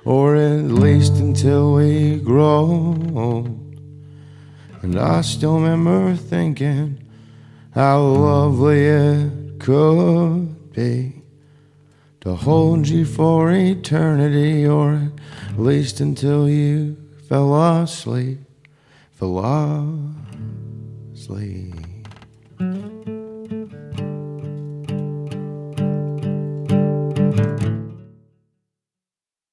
or at least until we grow old. And I still remember thinking how lovely it could be to hold you for eternity, or at least until you fell asleep.